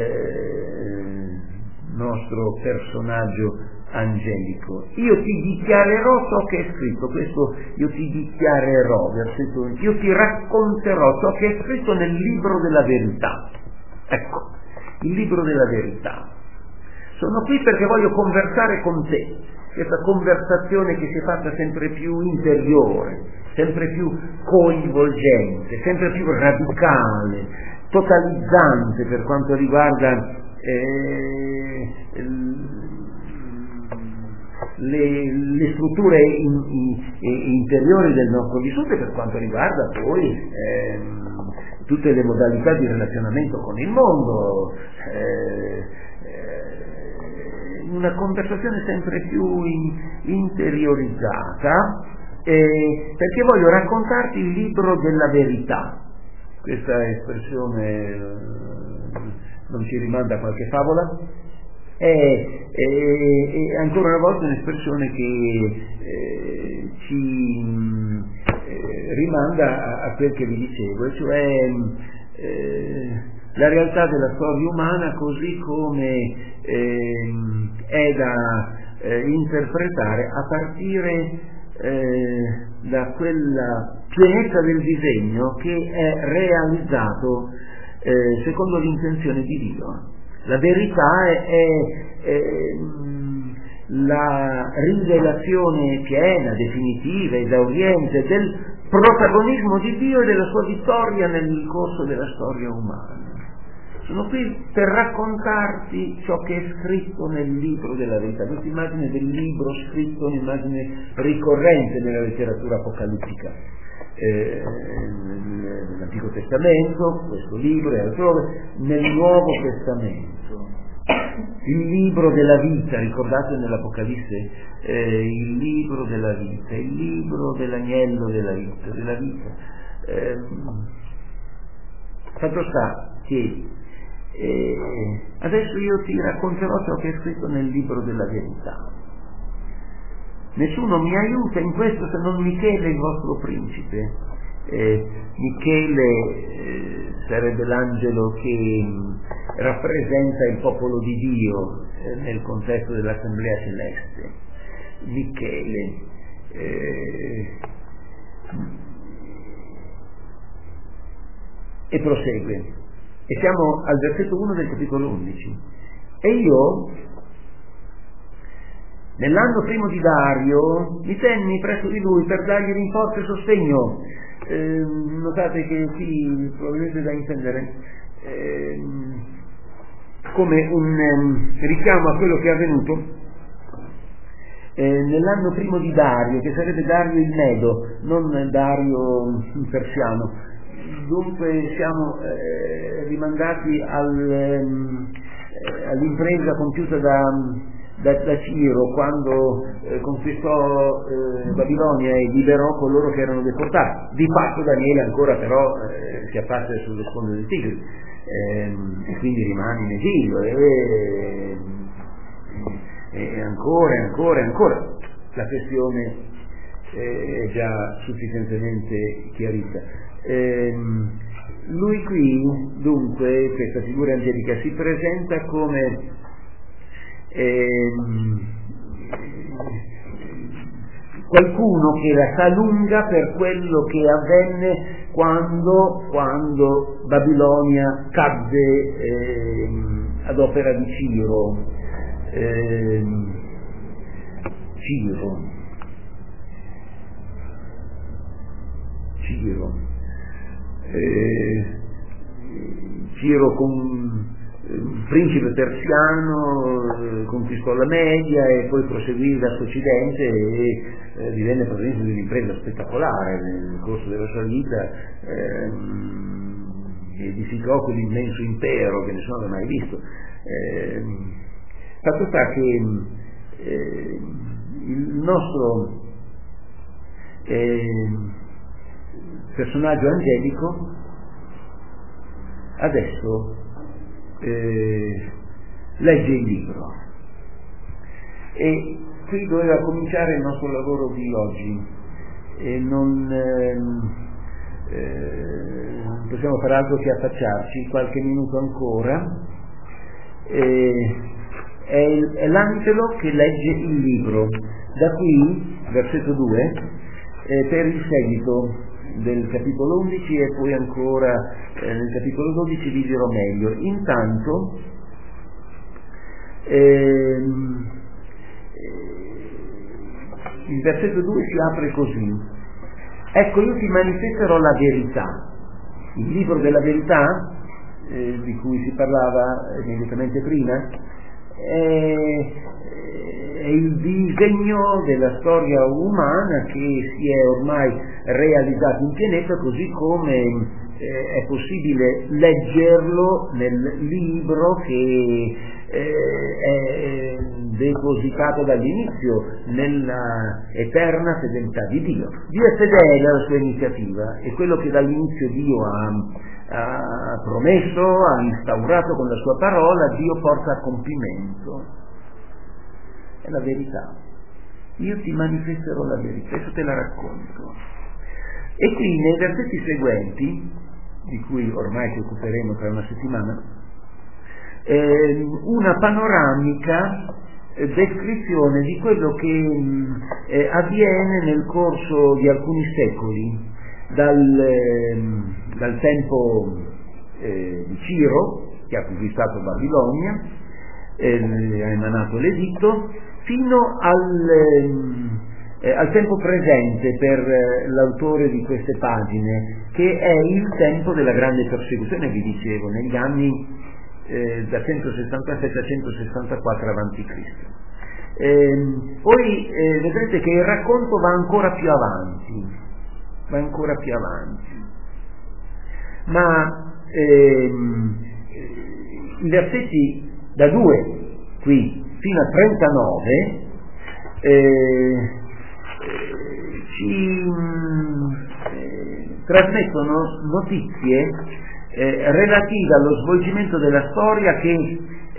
nostro personaggio angelico. Io ti dichiarerò ciò che è scritto, questo io ti dichiarerò, versetto 20, io ti racconterò ciò che è scritto nel libro della verità. Ecco, il libro della verità. Sono qui perché voglio conversare con te, questa conversazione che si è fatta sempre più interiore, sempre più coinvolgente, sempre più radicale, totalizzante per quanto riguarda le strutture interiori del nostro vissuto e per quanto riguarda poi tutte le modalità di relazionamento con il mondo, una conversazione sempre più interiorizzata, perché voglio raccontarti il libro della verità. Questa espressione non ci rimanda a qualche favola? È ancora una volta un'espressione che ci rimanda a quel che vi dicevo, e cioè la realtà della storia umana così come è da interpretare a partire da quella pienezza del disegno che è realizzato secondo l'intenzione di Dio. La verità è la rivelazione piena, definitiva, esauriente del protagonismo di Dio e della sua vittoria nel corso della storia umana. Sono qui per raccontarti ciò che è scritto nel libro della verità. Questa immagine del libro scritto è un'immagine ricorrente nella letteratura apocalittica. Nell'Antico Testamento, questo libro e altrove, nel Nuovo Testamento. Il libro della vita, ricordate nell'Apocalisse, il libro della vita, il libro dell'agnello della vita. Fatto sta che adesso io ti racconterò ciò che è scritto nel libro della verità. Nessuno mi aiuta in questo se non Michele, il vostro principe. Michele sarebbe l'angelo che rappresenta il popolo di Dio nel contesto dell'Assemblea Celeste. Michele. E prosegue. E siamo al versetto 1 del capitolo 11. E io, nell'anno primo di Dario, mi tenni presso di lui per dargli rinforzo e sostegno. Notate che qui probabilmente da intendere come un richiamo a quello che è avvenuto nell'anno primo di Dario, che sarebbe Dario il Medo, non Dario persiano. Dunque siamo rimandati all'impresa compiuta da Ciro quando conquistò Babilonia e liberò coloro che erano deportati. Di fatto Daniele ancora però si abbatte sullo sfondo del Tigri e quindi rimane in esilio e ancora la questione è già sufficientemente chiarita. Lui qui dunque, questa figura angelica, si presenta come qualcuno che la sa lunga per quello che avvenne quando Babilonia cadde ad opera di Ciro. Ciro con principe persiano conquistò la Media e poi proseguì verso occidente e divenne protagonista di un'impresa spettacolare nel corso della sua vita, edificò quell'immenso impero che nessuno aveva mai visto. Fatto sta che il nostro personaggio angelico adesso legge il libro e qui doveva cominciare il nostro lavoro di oggi e non possiamo fare altro che affacciarci qualche minuto ancora. È l'angelo che legge il libro. Da qui, versetto 2, per il seguito del capitolo 11 e poi ancora nel capitolo 12 vi dirò meglio. Intanto il versetto 2 si apre così: ecco, io ti manifesterò la verità. Il libro della verità di cui si parlava immediatamente prima è il disegno della storia umana che si è ormai realizzato in pienezza, così come è possibile leggerlo nel libro che è depositato dall'inizio nella eterna fedeltà di Dio. Dio è fedele alla sua iniziativa e quello che dall'inizio Dio ha ha promesso, ha instaurato con la sua parola, Dio porta a compimento. È la verità. Io ti manifesterò la verità, adesso te la racconto. E qui nei versetti seguenti, di cui ormai ci occuperemo tra una settimana, una panoramica descrizione di quello che avviene nel corso di alcuni secoli, dal tempo di Ciro, che ha conquistato Babilonia, ha emanato l'editto, fino al tempo presente per l'autore di queste pagine, che è il tempo della grande persecuzione, vi dicevo, negli anni da 167 a 164 avanti Cristo. Poi vedrete che il racconto va ancora più avanti, ma i versetti da 2 qui fino a 39 ci trasmettono notizie relative allo svolgimento della storia che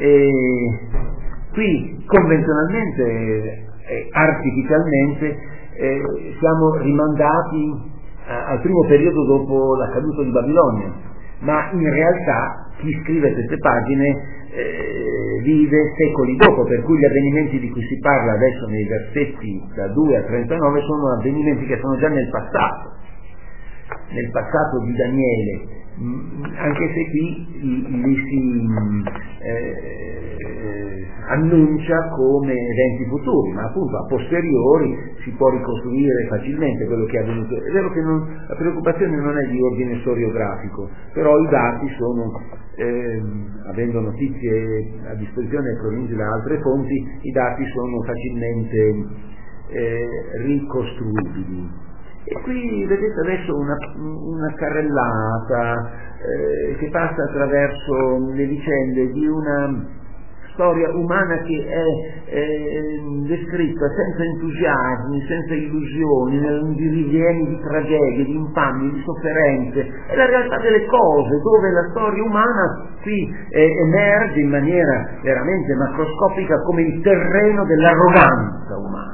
qui convenzionalmente artificialmente siamo rimandati al primo periodo dopo la caduta di Babilonia, ma in realtà chi scrive queste pagine vive secoli dopo, per cui gli avvenimenti di cui si parla adesso nei versetti da 2 a 39 sono avvenimenti che sono già nel passato di Daniele, anche se qui li si annuncia come eventi futuri, ma appunto a posteriori si può ricostruire facilmente quello che è avvenuto. È vero che la preoccupazione non è di ordine storiografico, però i dati sono, avendo notizie a disposizione provenienti da altre fonti, i dati sono facilmente ricostruibili. E qui vedete adesso una carrellata che passa attraverso le vicende di una storia umana che è descritta senza entusiasmi, senza illusioni, di rivieni, di tragedie, di infamie, di sofferenze. È la realtà delle cose, dove la storia umana qui emerge in maniera veramente macroscopica come il terreno dell'arroganza umana.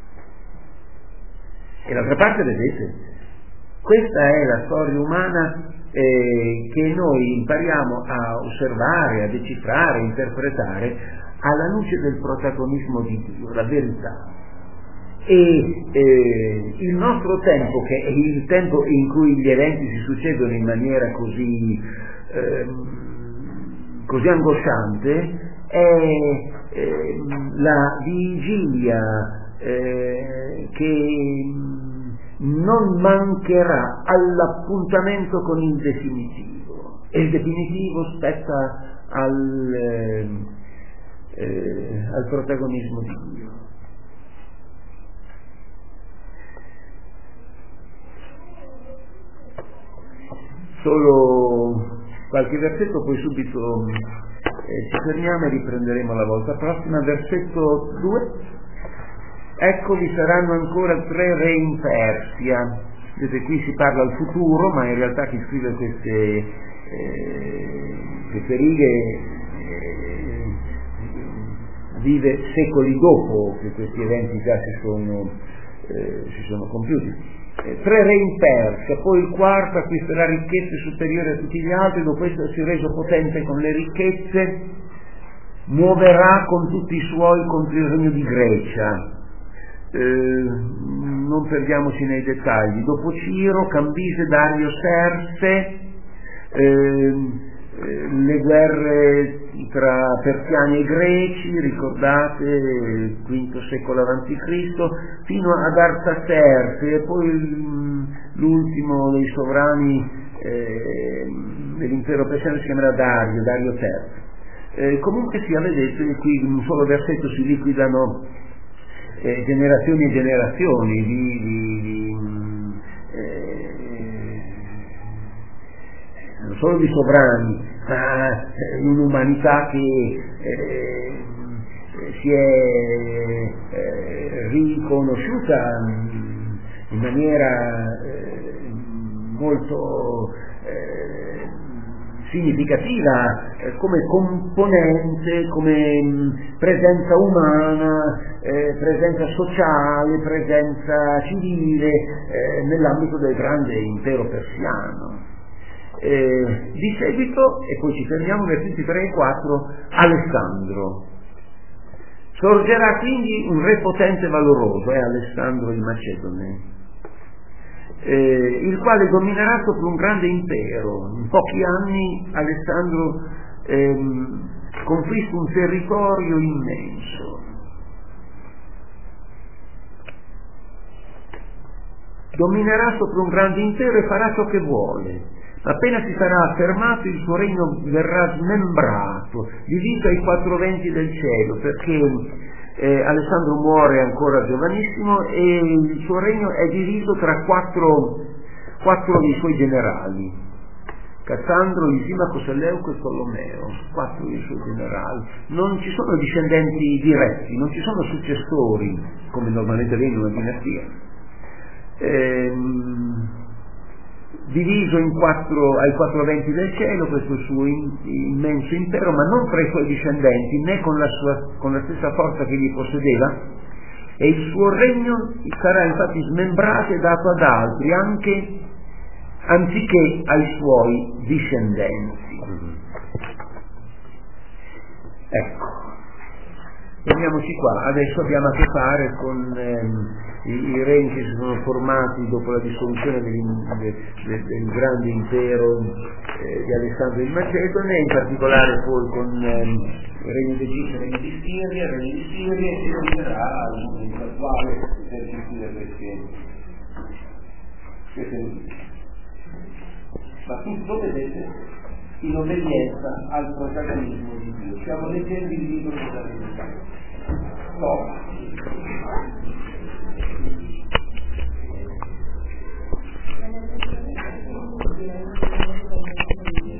E d'altra parte, vedete, questa è la storia umana che noi impariamo a osservare, a decifrare, a interpretare alla luce del protagonismo di Dio, la verità. E il nostro tempo, che è il tempo in cui gli eventi si succedono in maniera così angosciante, è la vigilia che non mancherà all'appuntamento con il definitivo, e il definitivo spetta al protagonismo di Dio. Solo qualche versetto, poi subito ci fermiamo e riprenderemo la volta prossima. Versetto 2. Ecco, vi saranno ancora 3 re in Persia. Vedete, qui si parla al futuro, ma in realtà chi scrive queste righe vive secoli dopo che questi eventi già si sono compiuti. 3 re in Persia, poi il quarto acquisterà ricchezze superiori a tutti gli altri, dopo essere si reso potente con le ricchezze, muoverà con tutti i suoi contro il regno di Grecia. Non perdiamoci nei dettagli. Dopo Ciro, Cambise, Dario, Serse, le guerre tra persiani e greci, ricordate, il V secolo avanti Cristo, fino ad Artaserse, e poi l'ultimo dei sovrani dell'impero persiano si chiamerà Dario III. Comunque sia, vedete, qui in un solo versetto si liquidano generazioni e generazioni non solo di sovrani, ma un'umanità che si è riconosciuta in maniera molto significativa come componente, come presenza umana, presenza sociale, presenza civile nell'ambito del grande impero persiano. Di seguito, e poi ci fermiamo, versetti 3 e 4, Alessandro. Sorgerà quindi un re potente e valoroso, è Alessandro il Macedone, il quale dominerà sopra un grande impero. In pochi anni Alessandro conquista un territorio immenso. Dominerà sopra un grande impero e farà ciò che vuole. Appena si sarà affermato, il suo regno verrà smembrato, diviso ai 4 venti del cielo, perché Alessandro muore ancora giovanissimo e il suo regno è diviso tra quattro dei suoi generali: Cassandro, Lisimaco, Seleuco e Tolomeo, 4 dei suoi generali. Non ci sono discendenti diretti, non ci sono successori, come normalmente avviene in una dinastia. Diviso ai 4 venti del cielo questo suo immenso impero, ma non tra i suoi discendenti, né con la stessa forza che gli possedeva, e il suo regno sarà infatti smembrato e dato ad altri, anziché ai suoi discendenti. Ecco, fermiamoci qua. Adesso abbiamo a che fare con i regni che si sono formati dopo la dissoluzione del grande impero di Alessandro il Macedone, in particolare poi con il regno d'Egitto e il regno di Siria, e si dominerà al momento attuale per gestire queste notizie. Ma tutto, vedete, in obbedienza al protagonismo di Dio. Stiamo leggendo il libro della verità. No.